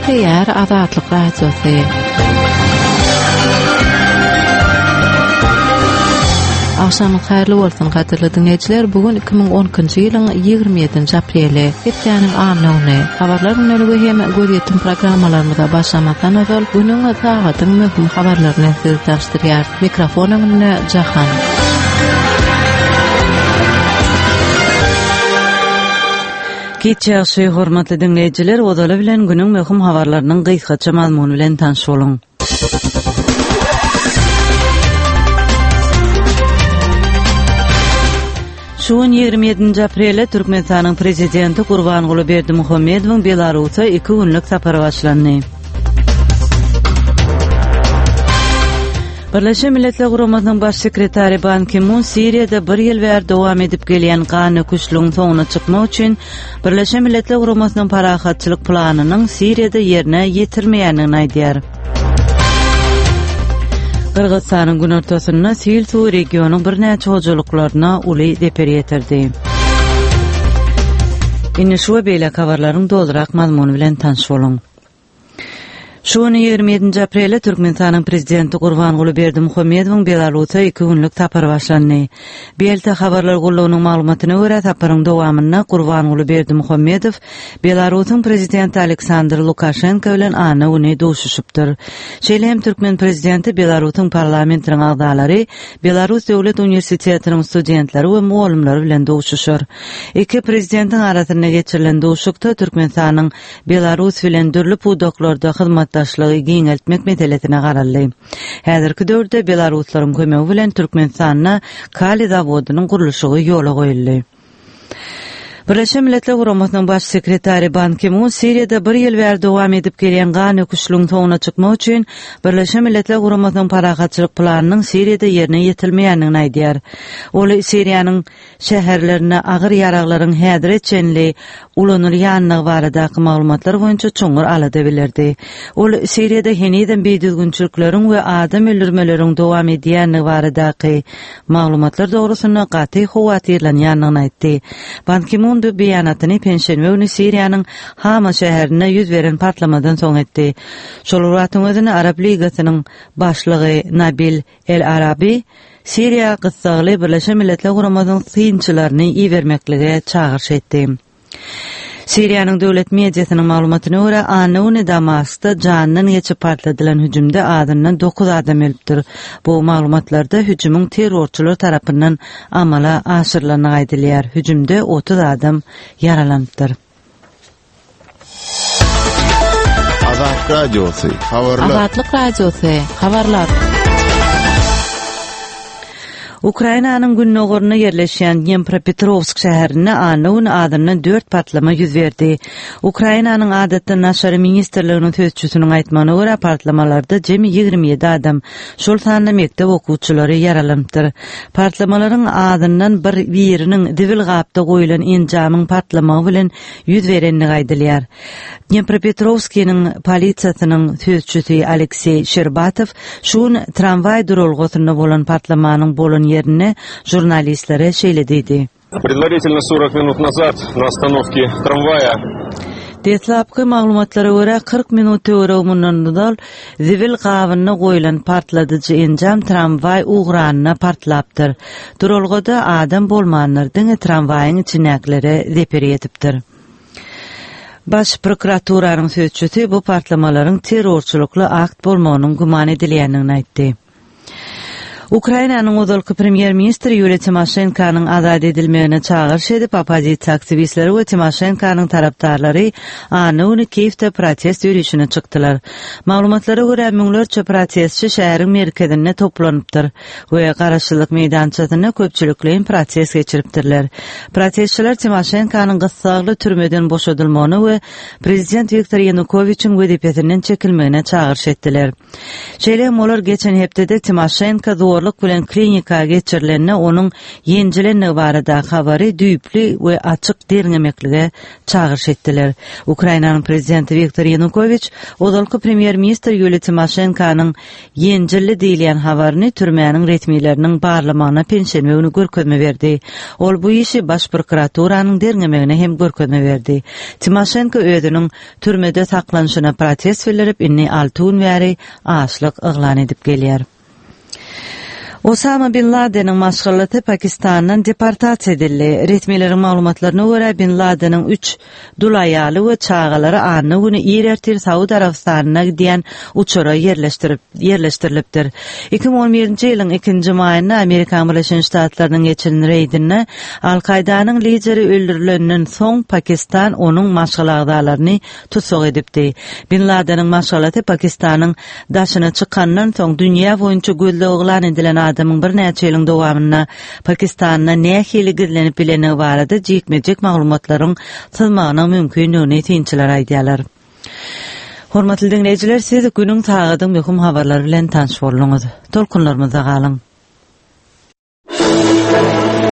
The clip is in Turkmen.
Ýer Azatlyk Radiosu. Akşamyň haýrly bolsun gaderly dinleýijiler. Bugun 2012-nji ýylyň 27-nji apreli. Hepdeniň anawny. Habarlar günlügi hem görýetdim programmalarymyza başlamadan öňe günüň sagatyň möhüm habarlaryny size taşdyrýar. Mikrofonyny Jahan. Geçýärşi hormatly dinleýijiler, odaly bilen günüň möhüm habarlarynyň gysgaça mazmuny bilen tanış boluň. Şuň 27-nji aprelde Türkmenistanyň prezidenti Gurbanguly Berdimuhammedowyň Belarusa 2 günlük sapary başlandy. Birleşen Milletler Guramasynyň baş sekretary Ban Ki-moon Siriýada 1 ýyl bäri dowam edip gelýän gany köçlüğüň soňuna çykmak üçin Birleşen Milletler Guramasynyň parahatçylyk planynyň Siriýada ýerine ýetirmeýänini aýdýar. Kırgızstanyň günortasyna Sil suw regionunyň bir näçe hojalyklaryna uly deper ýetirdi. Indi şu beýle habarlaryň doldurak mazmuny bilen tanış boluň. Şuň 27-nji aprelde Türkmenistanyň prezidenti Gurbanguly Berdimuhammedowyň Belarusa 2 günlük tapary başlandy. Beýle habarlar gullugynyň maglumatyna görä taparyň dowamyna Gurbanguly Berdimuhammedow Belarusyň prezidenti Aleksandr Lukashenko bilen ana güni duşuşypdyr. Şeýle hem Türkmen prezidenti Belarusyň parlamentiniň agdalary, Belarus Döwlet Uniwersitetiniň studentleri we muallimleri bilen duşuşýar. Iki prezidentiň arasynda geçirilen duşukda Türkmenistanyň Belarus bilen dürli pudoklarda hyzmatdaşlygy giňeltmek meselesine garaldy. Häzirki döwürde Belaruslaryň kömegi bilen Türkmenistanyna kali zawodynyň gurulşy ýola goýuldy. Birleşen Milletler Guramasynyň baş sekretary Ban Ki-moon Siriýada 1 ýyl bäri dowam edip gelýän gany köçlüğüň soňuna çykmak üçin Birleşen Milletler Guramasynyň parahatçylyk planynyň Siriýada ýerine ýetilmeýänini aýdýar. Ol Siriýanyň şäherlerine agyr ýaraklaryň hädir etjenli ulanylýanyny baradaky maglumatlar boýunça çoňur alada bildirdi. Ol Siriýada heniden beýdilgünçilikleriň we adam öldürmeleriň dowam edýäni baradaky maglumatlar dogrusyna gaty howatyrlanýanyny aýtdy. Ban Ki-moon bu beýanatyny penşenbe güni Siriýanyň Hama şäherine ýüz beren patlamadan soň etdi. Şol wagtyň özüne Arab Ligasynyň başlygy Nabil El Arabi Siriýa gysgaly Birleşen Milletler Guramasynyň synçylaryny iýermeklige çağırş etdi. Siriýanyň döwlet mediasynyň maglumatyna görä ana güni Damaskda janyny geçip partladylan hüjümde adamdan 9 adam ölüpdir. Bu maglumatlarda hüjümüň terrorçylar tarapyndan amala aşyrylanyny aýdylýar. Hüjümde 30 adam yaralanypdyr. Azatlyk Radiosu habarlar. Azatlyk Radiosu habarlar. Ukrainanyň günnogoruna yerleşýän Dnepropetrovsk şäherine anyň adamdan 4 patlama ýüz berdi. Ukrainanyň adatda Naşary ministrliginiň sözçüsiniň aýtmagyna görä patlamalarda jemi 27 adam, şol sanda mektep okuwçylary yaralanypdyr. Patlamalaryň adından biriniň dibel gapda goýulan enjamyň patlamagy bilen ýüz berenligi aýdylýar. Dnepropetrovskiň polisiýasynyň sözçüsi Aleksey Sherbatov şuň tramvay durulgusynda bolan patlamanyň bolan yerine jurnalistlere şeýle dedi. Предварительно 40 минут назад на остановке трамвая Detlapky maglumatlara görä 40 minut öwrümünden zibil gawyna goýulan partladyjy enjam tramvay ugranyna partlapdyr. Durulgyda adam bolmanlardyň tramwaýyň içinäkleri zeper etipdir. Baş prokuraturaryň sözçüsi bu partlamalaryň terrorçylykly akt bolmagynyň guman edilýänini aýtdy. Ukrainanyň ozalky premier ministri Yuliy Tymoshenkanyň azad edilmegine çağırş edip opozisiýa aktivistleri we Tymoshenkanyň tarapdarlary anyny Kiýewde protest ýürüýüşine çykdylar. Maglumatlara görä müňlerçe protestçi şäheriň merkezine toplanıpdyr we garaşylyk meýdançasyna köpçülikleýin protest geçiripdirler. Protestçiler Tymoshenkanyň gysgaly türmeden boşadylmagyny we prezident Viktor Yanukovyçyň wezipesinden çekilmegine çağırş etdiler. Şeýle olar geçen hepdede Tymoshenko doktorluk bilen klinika geçirilenine onun yenjilenne barada habary düýpli we açyk derňemeklige çağırş etdiler. Ukrainanyň prezidenti Viktor Yanukovych odalky premier minister Yulia Tymoshenkanyň yenjilli diýilen habaryny türmäniň retmileriniň barlamagyna pensiýany görkezme berdi. Ol bu işi baş prokuraturanyň derňemegine hem görkezme berdi. Tymoshenko özüniň türmede saklanşyna protest bildirip inni 6 gün bäri açlyk yglan edip gelýär. Osama bin Laden'in maşgalaty Pakistandan deportasiýa edildi. Resmilerin maglumatlaryna görä bin Laden'in 3 dulaýaly we çağalary anny güni Irertir Saudi Arabistanyna giden uçura yerleştirilipdir. 2017-nji ýylyň 2-nji maýynda Amerika Birleşik Ştatlarynyň geçilen reýdinde Al-Qaidanyň lideri öldürilenden soň Pakistan onuň maşgalagdalaryny tutsak edipdi. Bin Laden'in maşgalaty Pakistanyň daşyna çykandan soň dünýä boýunça gözle yglan edilen adamın bir näçe ýylyň dowamyna Pakistanyna nähili gizlenip bileni barada jekmejek maglumatlaryň sızmagyna mümkinligini tinçiler aýdýarlar. Hormatly dinleýijiler, siz günüň taýydyň möhüm habarlary bilen tanış bolýaňyz. Tolkunlarymyza galyň.